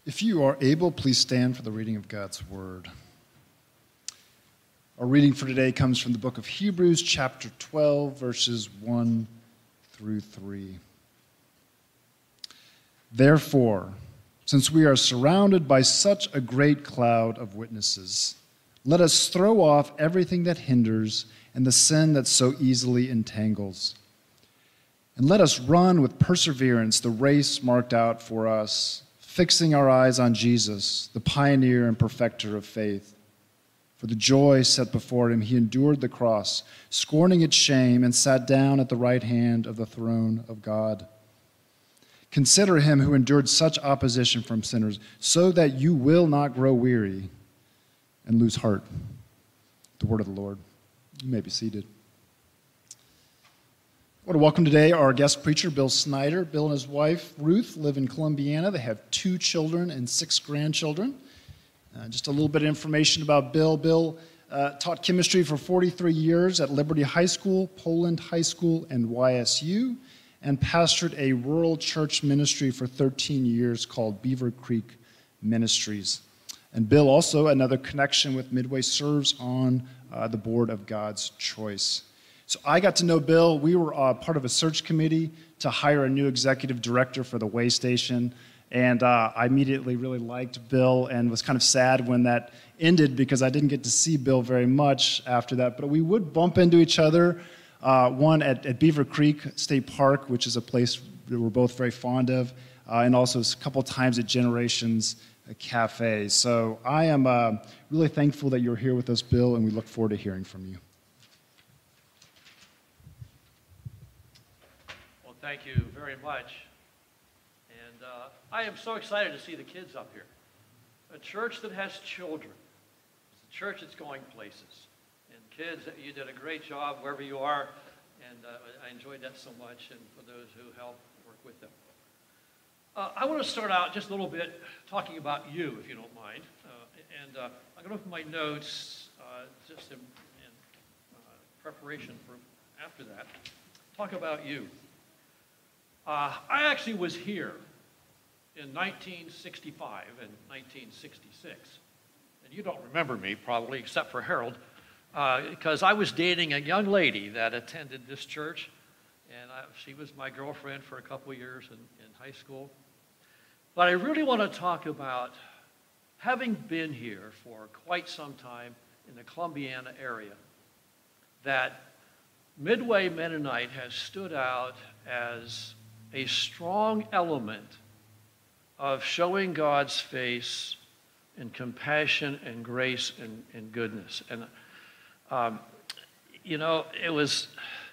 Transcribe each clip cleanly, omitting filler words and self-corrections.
If you are able, please stand for the reading of God's Word. Our reading for today comes from the book of Hebrews, chapter 12, verses 1 through 3. Therefore, since we are surrounded by such a great cloud of witnesses, let us throw off everything that hinders and the sin that so easily entangles. And let us run with perseverance the race marked out for us, fixing our eyes on Jesus, the pioneer and perfecter of faith. For the joy set before him, he endured the cross, scorning its shame, and sat down at the right hand of the throne of God. Consider him who endured such opposition from sinners, so that you will not grow weary and lose heart. The word of the Lord. You may be seated. I want to welcome today our guest preacher, Bill Snyder. Bill and his wife, Ruth, live in Columbiana. They have 2 children and 6 grandchildren. Just a little bit of information about Bill. Bill taught chemistry for 43 years at Liberty High School, Poland High School, and YSU, and pastored a rural church ministry for 13 years called Beaver Creek Ministries. And Bill also, another connection with Midway, serves on the board of God's Choice. So I got to know Bill. We were part of a search committee to hire a new executive director for the Way Station. And I immediately really liked Bill and was kind of sad when that ended because I didn't get to see Bill very much after that. But we would bump into each other, one at Beaver Creek State Park, which is a place that we're both very fond of, and also a couple times at Generations Cafe. So I am really thankful that you're here with us, Bill, and we look forward to hearing from you. Well, thank you very much. And I am so excited to see the kids up here. A church that has children. It's a church that's going places. And kids, you did a great job wherever you are, and I enjoyed that so much, and for those who help work with them. I want to start out just a little bit talking about you, if you don't mind. I'm going to open my notes just in preparation for after that. Talk about you. I actually was here in 1965 and 1966. And you don't remember me, probably, except for Harold, because I was dating a young lady that attended this church, and she was my girlfriend for a couple years in high school. But I really want to talk about having been here for quite some time in the Columbiana area, that Midway Mennonite has stood out as a strong element of showing God's face in compassion and grace and goodness. And, you know, it was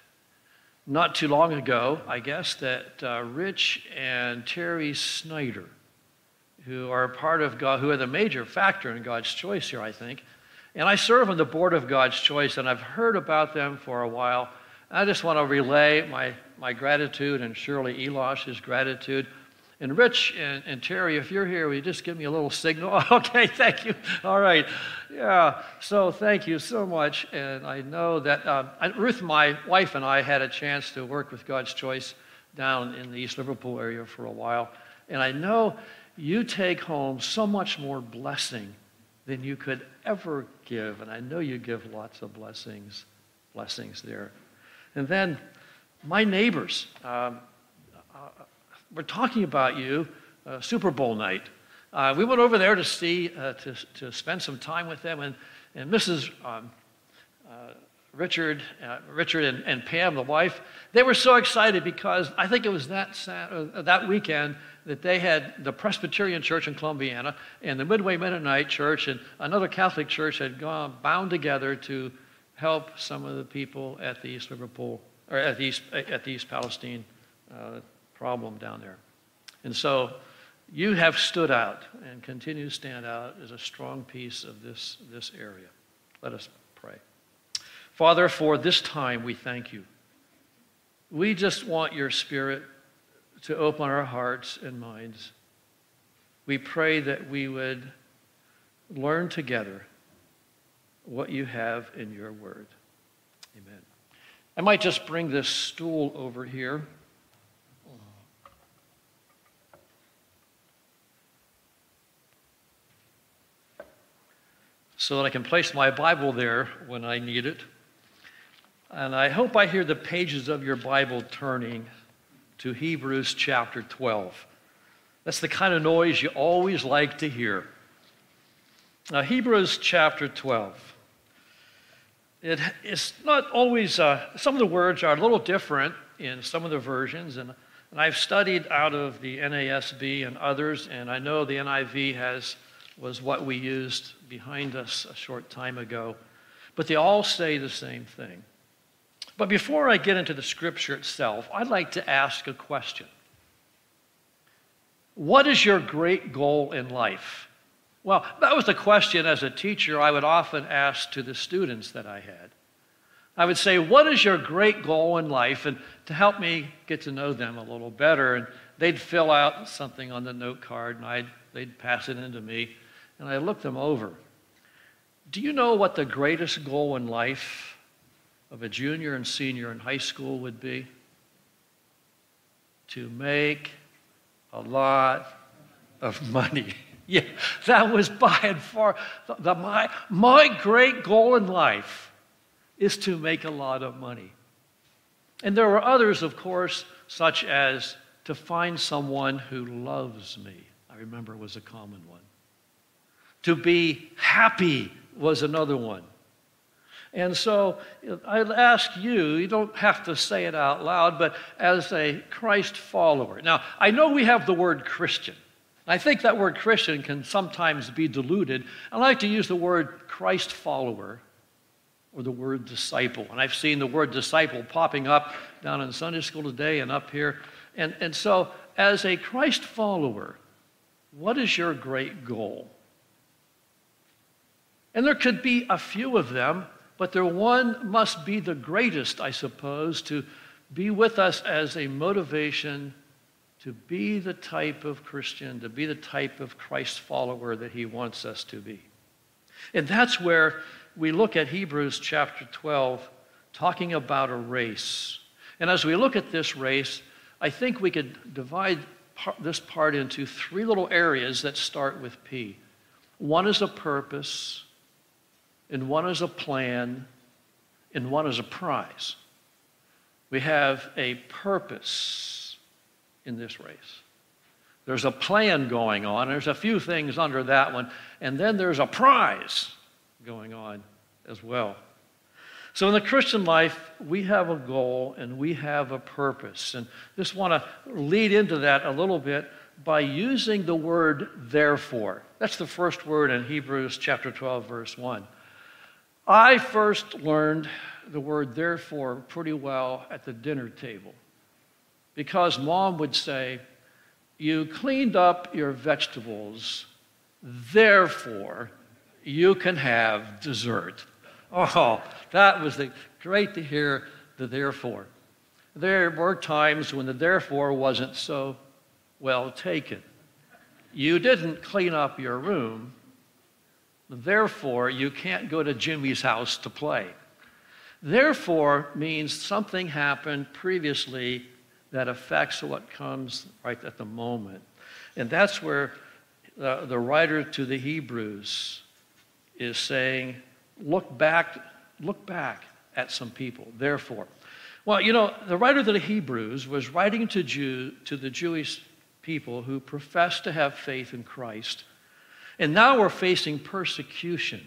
not too long ago, I guess, that Rich and Terry Snyder, who are part of God, who are the major factor in God's Choice here, I think, and I serve on the board of God's Choice, and I've heard about them for a while. I just want to relay my gratitude and Shirley Elosh's gratitude. And Rich and Terry, if you're here, will you just give me a little signal? Okay, thank you. All right. Yeah, so thank you so much. And I know that Ruth, my wife, and I had a chance to work with God's Choice down in the East Liverpool area for a while. And I know you take home so much more blessing than you could ever give. And I know you give lots of blessings there. And then my neighbors, we're talking about you Super Bowl night. We went over there to see, to spend some time with them, and Mrs. Richard and Pam, the wife, they were so excited because I think it was that weekend that they had the Presbyterian Church in Columbiana and the Midway Mennonite Church and another Catholic church had bound together to help some of the people at the East Liverpool, or at the East Palestine problem down there. And so you have stood out and continue to stand out as a strong piece of this area. Let us pray. Father, for this time we thank you. We just want your Spirit to open our hearts and minds. We pray that we would learn together what you have in your word. Amen. I might just bring this stool over here. so that I can place my Bible there when I need it. And I hope I hear the pages of your Bible turning to Hebrews chapter 12. That's the kind of noise you always like to hear. Now, Hebrews chapter 12. It's not always, some of the words are a little different in some of the versions, and I've studied out of the NASB and others, and I know the NIV was what we used behind us a short time ago, but they all say the same thing. But before I get into the scripture itself, I'd like to ask a question. What is your great goal in life? Well, that was the question as a teacher I would often ask to the students that I had. I would say, what is your great goal in life? And to help me get to know them a little better, and they'd fill out something on the note card, and they'd pass it into me, and I'd look them over. Do you know what the greatest goal in life of a junior and senior in high school would be? To make a lot of money. Yeah, that was by and far my great goal in life is to make a lot of money. And there were others, of course, such as to find someone who loves me. I remember it was a common one. To be happy was another one. And so I'd ask you, you don't have to say it out loud, but as a Christ follower. Now, I know we have the word Christian. I think that word Christian can sometimes be diluted. I like to use the word Christ follower or the word disciple. And I've seen the word disciple popping up down in Sunday school today and up here. And so as a Christ follower, what is your great goal? And there could be a few of them, but there one must be the greatest, I suppose, to be with us as a motivation to be the type of Christian, to be the type of Christ follower that he wants us to be. And that's where we look at Hebrews chapter 12, talking about a race. And as we look at this race, I think we could divide this part into three little areas that start with P. One is a purpose, and one is a plan, and one is a prize. We have a purpose in this race. There's a plan going on. There's a few things under that one. And then there's a prize going on as well. So in the Christian life, we have a goal and we have a purpose. And just want to lead into that a little bit by using the word therefore. That's the first word in Hebrews chapter 12, verse 1. I first learned the word therefore pretty well at the dinner table, because Mom would say, you cleaned up your vegetables, therefore you can have dessert. Oh, that was great to hear the therefore. There were times when the therefore wasn't so well taken. You didn't clean up your room, therefore you can't go to Jimmy's house to play. Therefore means something happened previously that affects what comes right at the moment. And that's where the writer to the Hebrews is saying, look back at some people, therefore. Well, you know, the writer to the Hebrews was writing to the Jewish people who professed to have faith in Christ, and now were facing persecution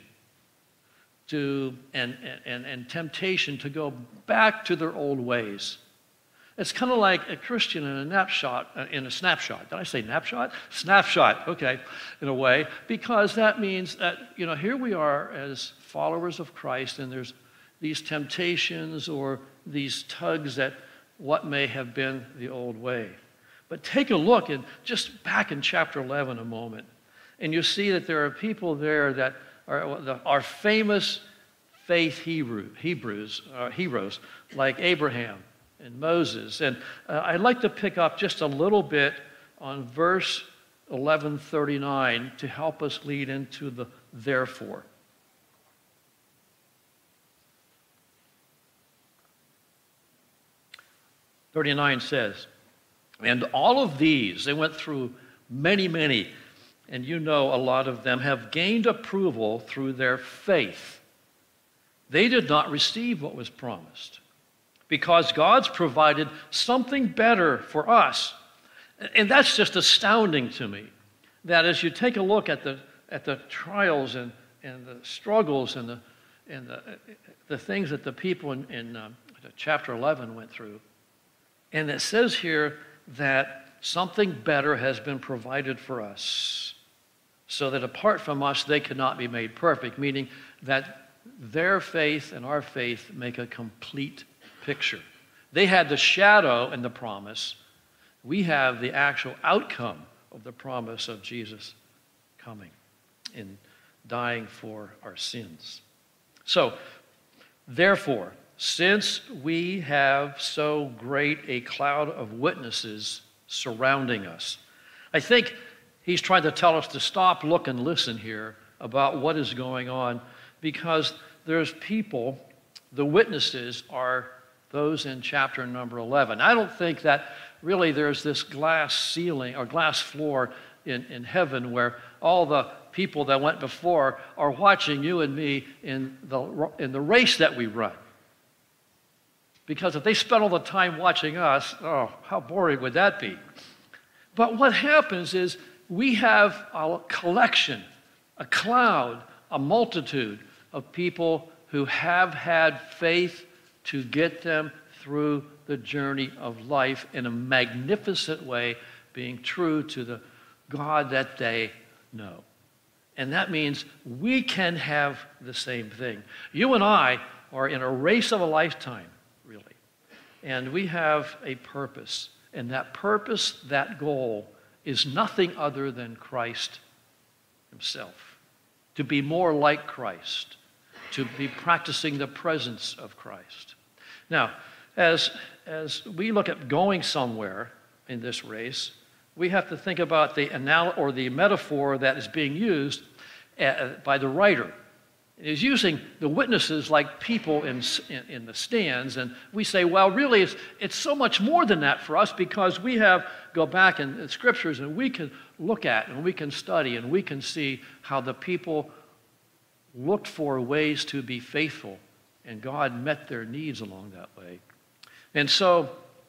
and temptation to go back to their old ways. It's kind of like a Christian in a snapshot. Did I say snapshot? Snapshot, okay, in a way, because that means that, you know, here we are as followers of Christ, and there's these temptations or these tugs at what may have been the old way. But take a look, and just back in chapter 11 a moment, and you see that there are people there that are famous faith heroes like Abraham and Moses. And I'd like to pick up just a little bit on verse 11:39 to help us lead into the therefore. (39) says, and all of these, they went through many, and you know a lot of them, have gained approval through their faith. They did not receive what was promised because God's provided something better for us. And that's just astounding to me, that as you take a look at the trials and the struggles and the things that the people in chapter 11 went through, and it says here that something better has been provided for us, so that apart from us, they cannot be made perfect, meaning that their faith and our faith make a complete picture. They had the shadow and the promise. We have the actual outcome of the promise of Jesus coming and dying for our sins. So, therefore, since we have so great a cloud of witnesses surrounding us, I think he's trying to tell us to stop, look, and listen here about what is going on, because there's people, the witnesses are those in chapter number 11. I don't think that really there's this glass ceiling or glass floor in heaven where all the people that went before are watching you and me in the race that we run. Because if they spent all the time watching us, oh, how boring would that be? But what happens is we have a collection, a cloud, a multitude of people who have had faith to get them through the journey of life in a magnificent way, being true to the God that they know. And that means we can have the same thing. You and I are in a race of a lifetime, really. And we have a purpose. And that purpose, that goal, is nothing other than Christ himself. To be more like Christ. To be practicing the presence of Christ. Now, as we look at going somewhere in this race, we have to think about the metaphor that is being used by the writer. He's using the witnesses like people in the stands, and we say, well, really, it's so much more than that for us, because we go back in the scriptures and we can look at and we can study and we can see how the people looked for ways to be faithful, and God met their needs along that way. And so,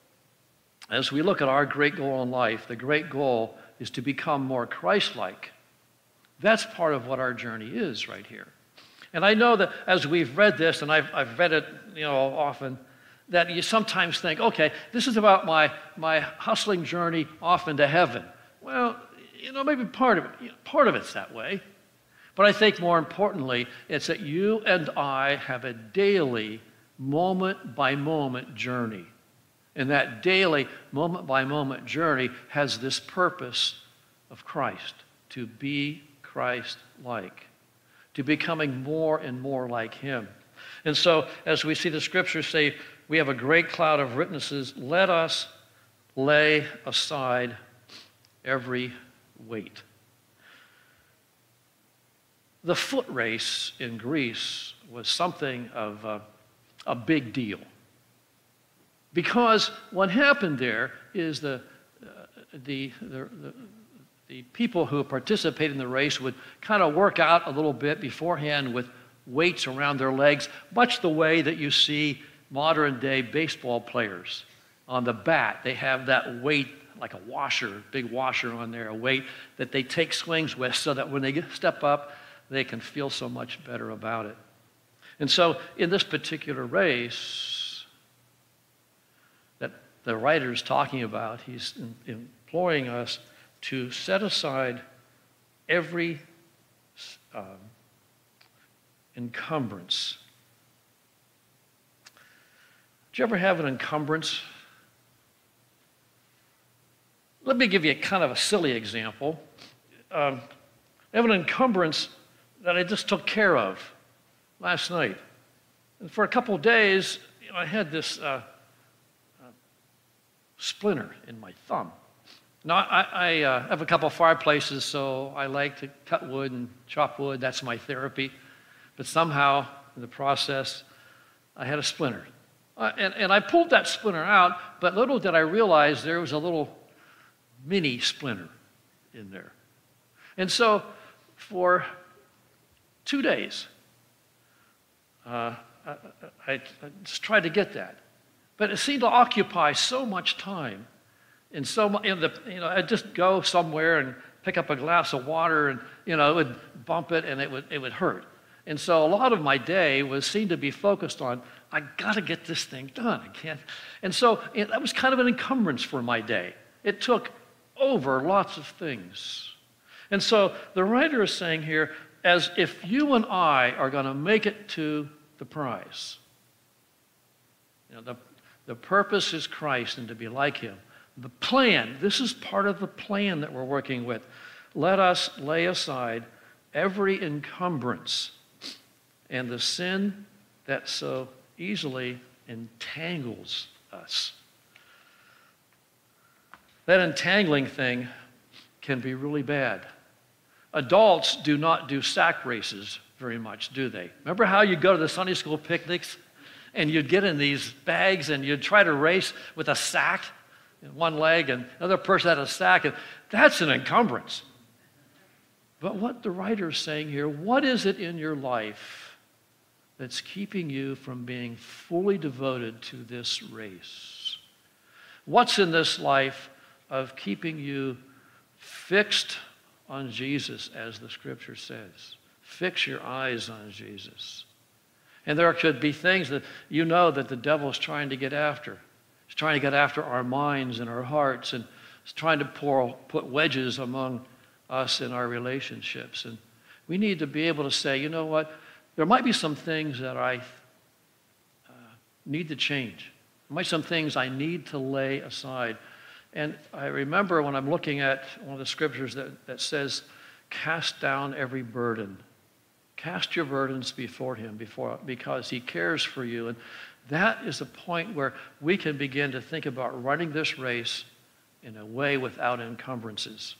as we look at our great goal in life, the great goal is to become more Christ-like. That's part of what our journey is right here. And I know that as we've read this, and I've read it, often, that you sometimes think, okay, this is about my hustling journey off into heaven. Well, maybe part of it's that way. But I think more importantly, it's that you and I have a daily, moment-by-moment journey. And that daily, moment-by-moment journey has this purpose of Christ, to be Christ-like, to becoming more and more like him. And so, as we see the scriptures say, we have a great cloud of witnesses. Let us lay aside every weight. The foot race in Greece was something of a big deal. Because what happened there is the people who participated in the race would kind of work out a little bit beforehand with weights around their legs, much the way that you see modern-day baseball players. On the bat, they have that weight, like a washer, big washer on there, a weight that they take swings with so that when they step up, they can feel so much better about it. And so in this particular race that the writer is talking about, he's imploring us to set aside every encumbrance. Did you ever have an encumbrance? Let me give you kind of a silly example. I have an encumbrance that I just took care of last night. And for a couple of days, I had this splinter in my thumb. Now, I have a couple of fireplaces, so I like to cut wood and chop wood. That's my therapy. But somehow, in the process, I had a splinter. And I pulled that splinter out, but little did I realize there was a little mini splinter in there. And so for 2 days, I just tried to get that. But it seemed to occupy so much time. And I'd just go somewhere and pick up a glass of water and, it would bump it and it would hurt. And so a lot of my day seemed to be focused on, I got to get this thing done. I can't. And so that was kind of an encumbrance for my day. It took over lots of things. And so the writer is saying here, as if you and I are going to make it to the prize. The purpose is Christ and to be like him. The plan, this is part of the plan that we're working with. Let us lay aside every encumbrance and the sin that so easily entangles us. That entangling thing can be really bad. Adults do not do sack races very much, do they? Remember how you go to the Sunday school picnics and you'd get in these bags and you'd try to race with a sack in one leg and another person had a sack, and that's an encumbrance. But what the writer is saying here, what is it in your life that's keeping you from being fully devoted to this race? What's in this life of keeping you fixed on Jesus, as the scripture says? Fix your eyes on Jesus. And there could be things that that the devil is trying to get after. He's trying to get after our minds and our hearts, and he's trying to put wedges among us in our relationships. And we need to be able to say, you know what, there might be some things that I need to change. There might be some things I need to lay aside. And I remember when I'm looking at one of the scriptures that says, cast down every burden. Cast your burdens before him because he cares for you. And that is a point where we can begin to think about running this race in a way without encumbrances.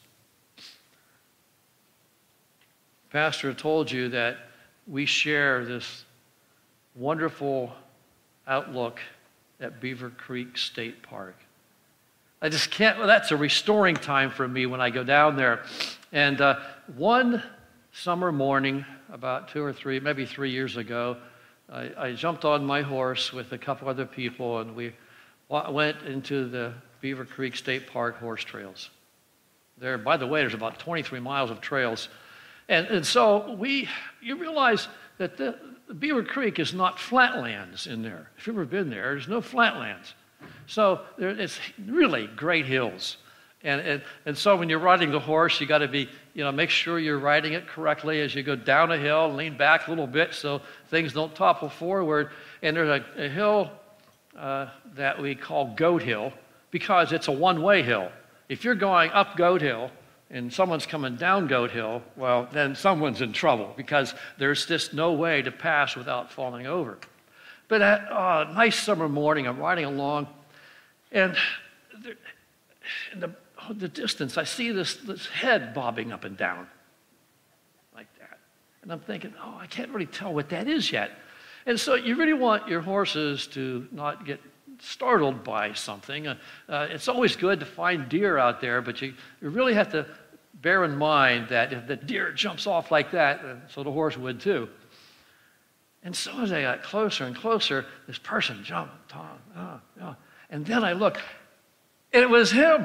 Pastor told you that we share this wonderful outlook at Beaver Creek State Park. I just can't, that's a restoring time for me when I go down there. And one summer morning, about 2 or 3, maybe 3 years ago, I jumped on my horse with a couple other people, and we went into the Beaver Creek State Park horse trails. There, by the way, there's about 23 miles of trails. And so you realize that the Beaver Creek is not flatlands in there. If you've ever been there, there's no flatlands. So it's really great hills. And so when you're riding the horse, you got to be, make sure you're riding it correctly as you go down a hill, lean back a little bit so things don't topple forward. And there's a hill that we call Goat Hill because it's a one-way hill. If you're going up Goat Hill and someone's coming down Goat Hill, well, then someone's in trouble because there's just no way to pass without falling over. But that nice summer morning, I'm riding along, and in the distance, I see this head bobbing up and down like that. And I'm thinking, I can't really tell what that is yet. And so you really want your horses to not get startled by something. It's always good to find deer out there, but you really have to bear in mind that if the deer jumps off like that, so the horse would too. And so as I got closer and closer, this person jumped on. And then I looked, and it was him.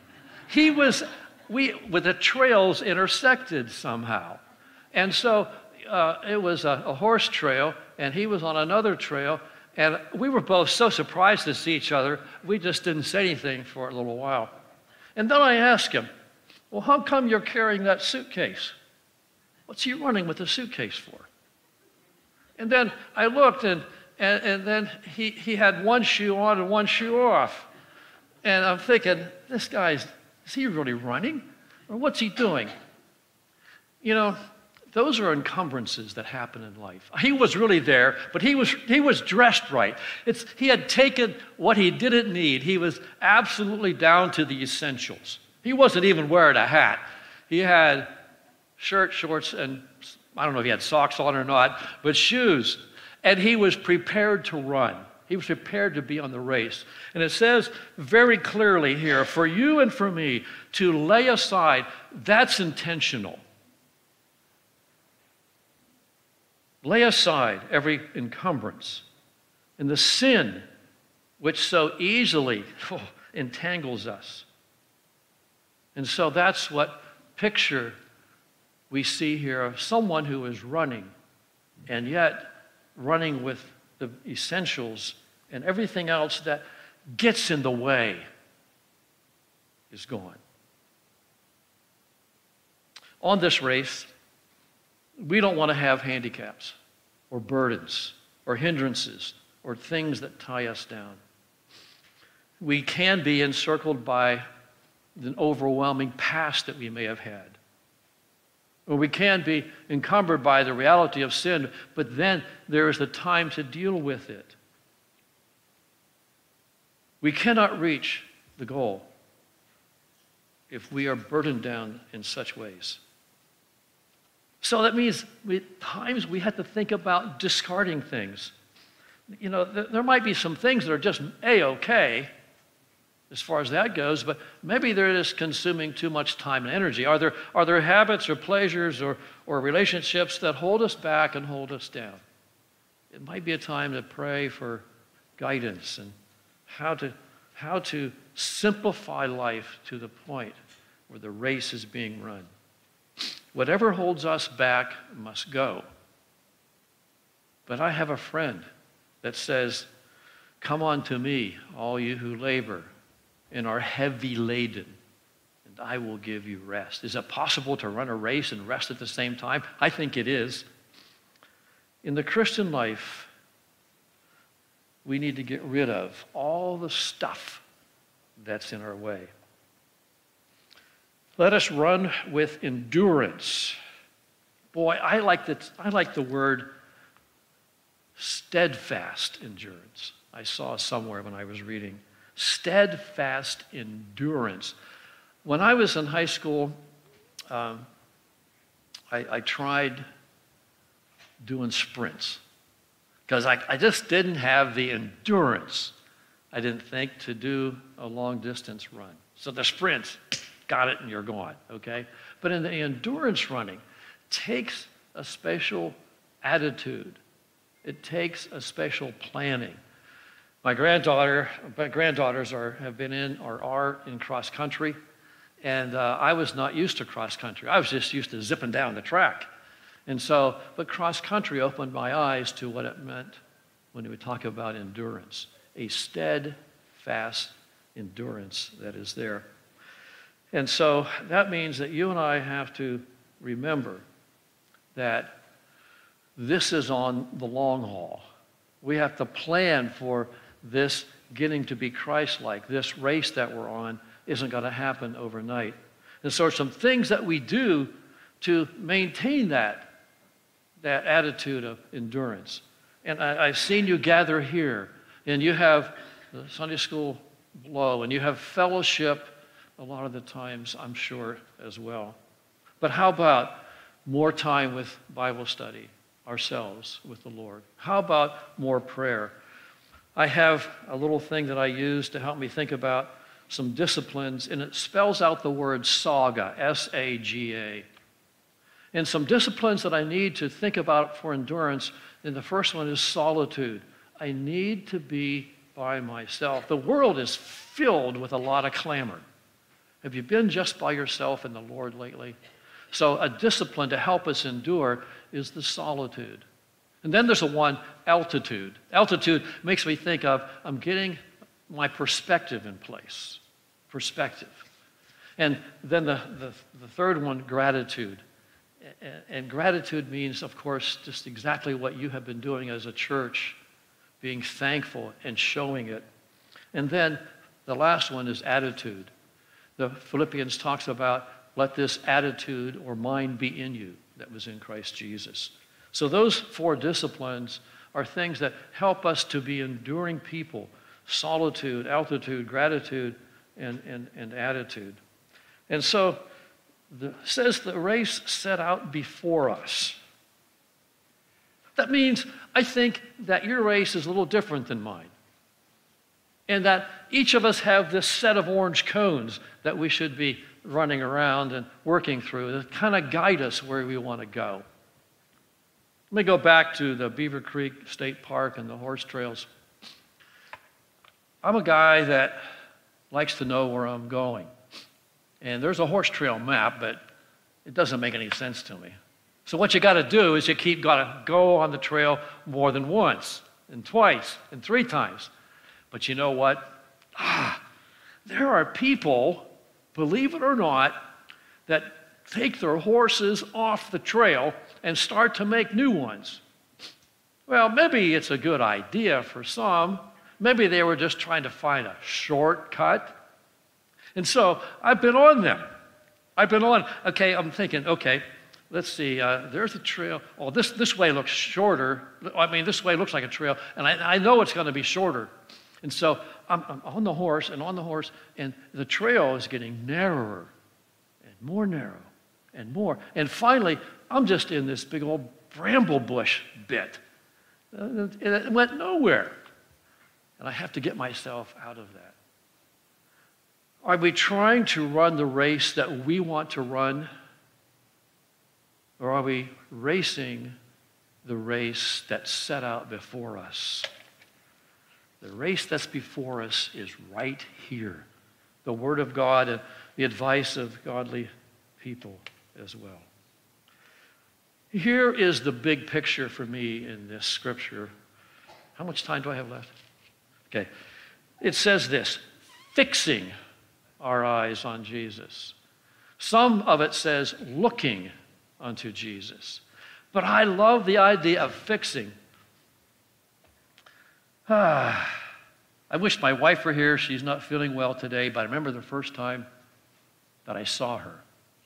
With the trails intersected somehow. And so it was a horse trail, and he was on another trail, and we were both so surprised to see each other, we just didn't say anything for a little while. And then I asked him, well, how come you're carrying that suitcase? What's he running with the suitcase for? And then I looked, and then he had one shoe on and one shoe off. And I'm thinking, this guy's, is he really running? Or what's he doing? Those are encumbrances that happen in life. He was really there, but he was dressed right. He had taken what he didn't need. He was absolutely down to the essentials. He wasn't even wearing a hat. He had shirt, shorts, and I don't know if he had socks on or not, but shoes. And he was prepared to run. He was prepared to be on the race. And it says very clearly here, for you and for me to lay aside, that's intentional. Lay aside every encumbrance and the sin which so easily entangles us. And so that's what picture we see here of someone who is running, and yet running with the essentials, and everything else that gets in the way is gone. On this race, we don't want to have handicaps or burdens or hindrances or things that tie us down. We can be encircled by an overwhelming past that we may have had. Or we can be encumbered by the reality of sin, but then there is the time to deal with it. We cannot reach the goal if we are burdened down in such ways. So that means at times we have to think about discarding things. You know, there might be some things that are just A-okay as far as that goes, but maybe they're just consuming too much time and energy. Are there habits or pleasures or relationships that hold us back and hold us down? It might be a time to pray for guidance and how to simplify life to the point where the race is being run. Whatever holds us back must go. But I have a friend that says, "Come unto me, all you who labor and are heavy laden, and I will give you rest." Is it possible to run a race and rest at the same time? I think it is. In the Christian life, we need to get rid of all the stuff that's in our way. Let us run with endurance. Boy, I like the word steadfast endurance. I saw somewhere when I was reading. Steadfast endurance. When I was in high school, I tried doing sprints because I just didn't have the endurance, I didn't think, to do a long distance run. So the sprints, got it and you're gone, okay? But in the endurance running, takes a special attitude. It takes a special planning. My granddaughter, have been in or are in cross country, and I was not used to cross country. I was just used to zipping down the track. And so, but cross country opened my eyes to what it meant when we talk about endurance, a steadfast endurance that is there. And so that means that you and I have to remember that this is on the long haul. We have to plan for this getting to be Christ-like. This race that we're on isn't going to happen overnight. And so some things that we do to maintain that attitude of endurance. And I've seen you gather here, and you have the Sunday school below, and you have fellowship a lot of the times, I'm sure, as well. But how about more time with Bible study ourselves with the Lord? How about more prayer? I have a little thing that I use to help me think about some disciplines, and it spells out the word saga, S-A-G-A. And some disciplines that I need to think about for endurance, and the first one is solitude. I need to be by myself. The world is filled with a lot of clamor. Have you been just by yourself in the Lord lately? So a discipline to help us endure is the solitude. And then there's altitude. Altitude makes me think of, I'm getting my perspective in place. Perspective. And then the third one, gratitude. And gratitude means, of course, just exactly what you have been doing as a church, being thankful and showing it. And then the last one is attitude. The Philippians talks about, let this attitude or mind be in you that was in Christ Jesus. So those four disciplines are things that help us to be enduring people: solitude, altitude, gratitude, and attitude. And so it says the race set out before us. That means I think that your race is a little different than mine. And that each of us have this set of orange cones that we should be running around and working through that kind of guide us where we want to go. Let me go back to the Beaver Creek State Park and the horse trails. I'm a guy that likes to know where I'm going. And there's a horse trail map, but it doesn't make any sense to me. So what you got to do is you got to go on the trail more than once, and twice, and 3 times. But you know what? There are people, believe it or not, that take their horses off the trail and start to make new ones. Well, maybe it's a good idea for some. Maybe they were just trying to find a shortcut. And so I've been on them. Okay, I'm thinking, okay, let's see, there's a trail. Oh, this way looks shorter. I mean, this way looks like a trail, and I know it's going to be shorter. And so I'm on the horse, and the trail is getting narrower and more narrow and more. And finally, I'm just in this big old bramble bush bit. And it went nowhere. And I have to get myself out of that. Are we trying to run the race that we want to run? Or are we racing the race that's set out before us? The race that's before us is right here. The Word of God and the advice of godly people as well. Here is the big picture for me in this scripture. How much time do I have left? Okay. It says this, fixing our eyes on Jesus. Some of it says looking unto Jesus. But I love the idea of fixing. I wish my wife were here. She's not feeling well today, but I remember the first time that I saw her.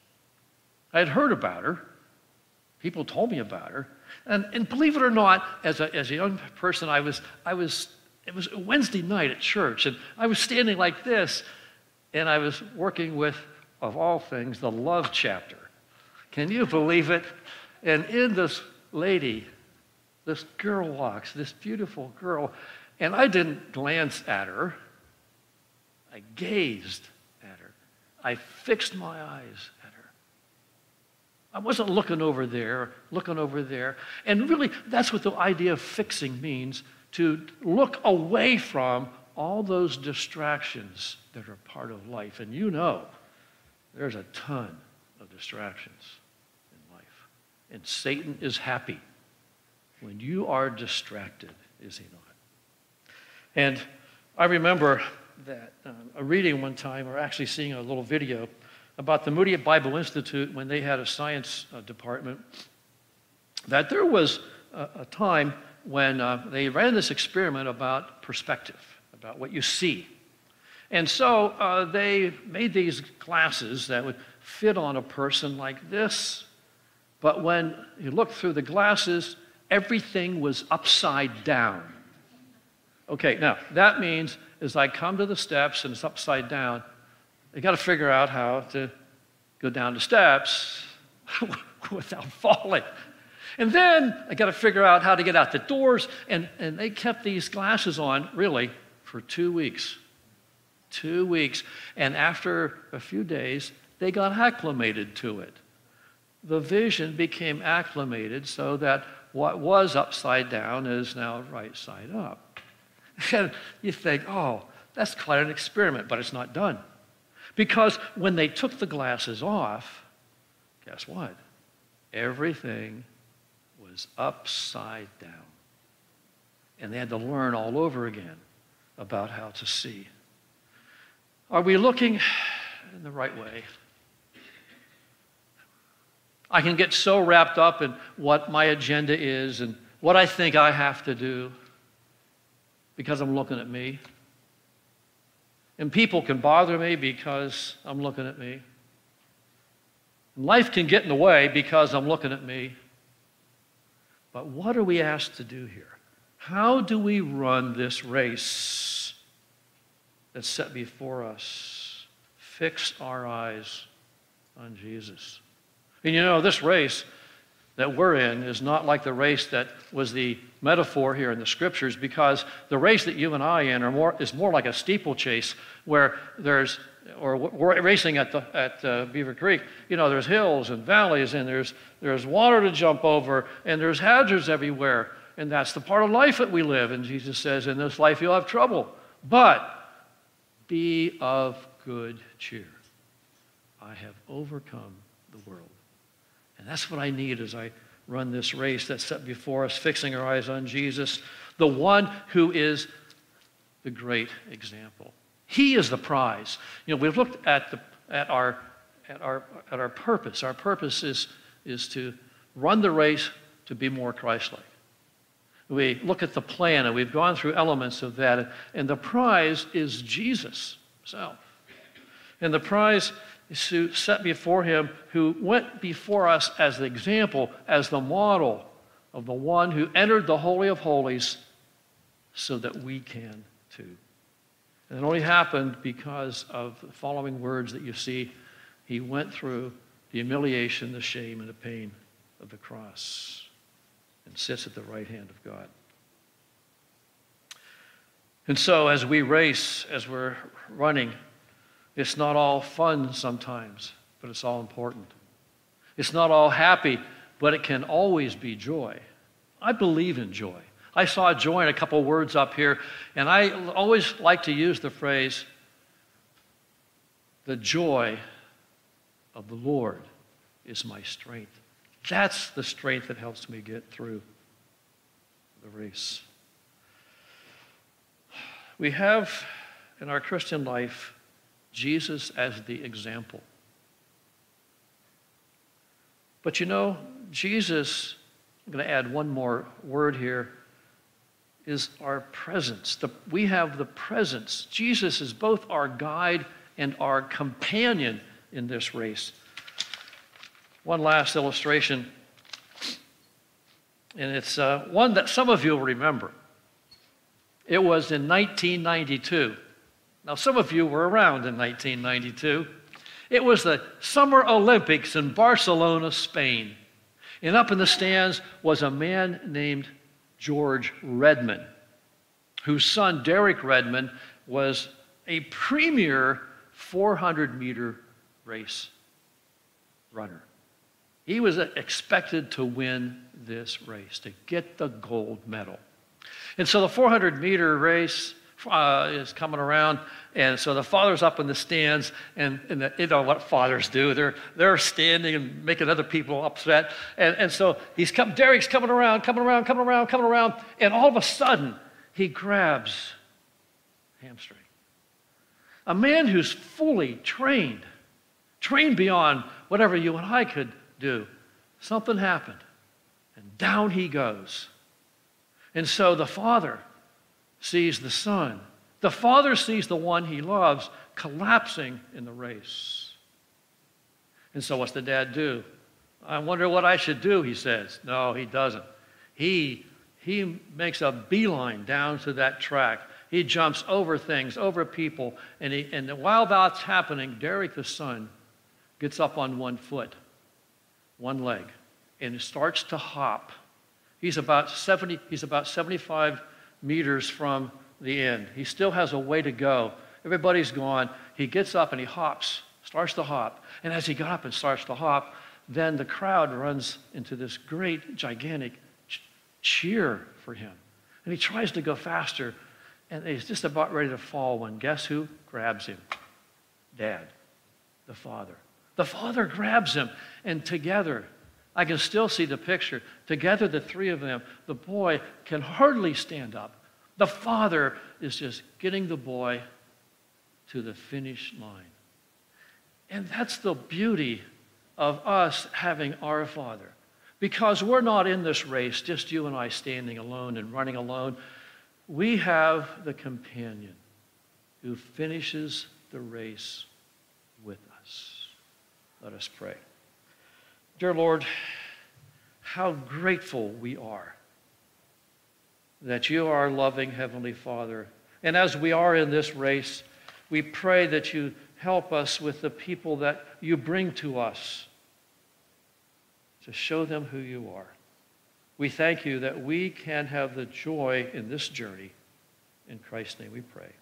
I had heard about her. People told me about her. And believe it or not, as a young person, it was a Wednesday night at church, and I was standing like this, and I was working with, of all things, the love chapter. Can you believe it? And in this lady, this girl walks, this beautiful girl, and I didn't glance at her. I gazed at her. I fixed my eyes at her. I wasn't looking over there. And really, that's what the idea of fixing means, to look away from all those distractions that are part of life. And you know, there's a ton of distractions in life. And Satan is happy when you are distracted, is he not? And I remember that a reading one time, or actually seeing a little video about the Moody Bible Institute when they had a science department, that there was a time when they ran this experiment about perspective, about what you see. And so they made these glasses that would fit on a person like this, but when you looked through the glasses, everything was upside down. Okay, now that means as I come to the steps and it's upside down, I got to figure out how to go down the steps without falling. And then I got to figure out how to get out the doors. And they kept these glasses on, really, for 2 weeks. 2 weeks. And after a few days, they got acclimated to it. The vision became acclimated so that what was upside down is now right side up. And you think, oh, that's quite an experiment, but it's not done. Because when they took the glasses off, guess what? Everything was upside down. And they had to learn all over again about how to see. Are we looking in the right way? I can get so wrapped up in what my agenda is and what I think I have to do because I'm looking at me. And people can bother me because I'm looking at me. And life can get in the way because I'm looking at me. But what are we asked to do here? How do we run this race that's set before us? Fix our eyes on Jesus. And you know, this race that we're in is not like the race that was the metaphor here in the scriptures, because the race that you and I in is more like a steeplechase where we're racing at Beaver Creek. You know, there's hills and valleys, and there's water to jump over, and there's hazards everywhere, and that's the part of life that we live. And Jesus says, in this life you'll have trouble, but be of good cheer. I have overcome the world. And that's what I need as I run this race that's set before us, fixing our eyes on Jesus, the one who is the great example. He is the prize. You know, we've looked at our purpose. Our purpose is to run the race to be more Christ-like. We look at the plan, and we've gone through elements of that, and the prize is Jesus himself. And the prize is set before him who went before us as the example, as the model of the one who entered the Holy of Holies so that we can too. And it only happened because of the following words that you see. He went through the humiliation, the shame, and the pain of the cross and sits at the right hand of God. And so as we race, as we're running, it's not all fun sometimes, but it's all important. It's not all happy, but it can always be joy. I believe in joy. I saw joy in a couple words up here, and I always like to use the phrase, the joy of the Lord is my strength. That's the strength that helps me get through the race. We have in our Christian life Jesus as the example. But you know, Jesus, I'm going to add one more word here, is our presence. We have the presence. Jesus is both our guide and our companion in this race. One last illustration, and it's one that some of you will remember. It was in 1992. Now, some of you were around in 1992. It was the Summer Olympics in Barcelona, Spain. And up in the stands was a man named George Redman, whose son, Derek Redman, was a premier 400-meter race runner. He was expected to win this race, to get the gold medal. And so the 400-meter race is coming around, and so the father's up in the stands, and you know what fathers do. They're standing and making other people upset. And so Derek's coming around, and all of a sudden, he grabs hamstring. A man who's fully trained beyond whatever you and I could do. Something happened, and down he goes. And so the father sees the son. The father sees the one he loves collapsing in the race. And so what's the dad do? I wonder what I should do, he says. No, he doesn't. He makes a beeline down to that track. He jumps over things, over people, and while that's happening, Derek the son gets up on one foot, one leg, and starts to hop. He's about 75 meters from the end. He still has a way to go. Everybody's gone. He gets up and he hops, starts to hop. And as he got up and starts to hop, then the crowd runs into this great, gigantic cheer for him. And he tries to go faster, and he's just about ready to fall when guess who grabs him? Dad, the father. The father grabs him, and together, I can still see the picture. Together, the three of them, the boy can hardly stand up. The father is just getting the boy to the finish line. And that's the beauty of us having our Father. Because we're not in this race, just you and I standing alone and running alone. We have the companion who finishes the race with us. Let us pray. Dear Lord, how grateful we are that you are our loving Heavenly Father. And as we are in this race, we pray that you help us with the people that you bring to us. to show them who you are. We thank you that we can have the joy in this journey. In Christ's name we pray.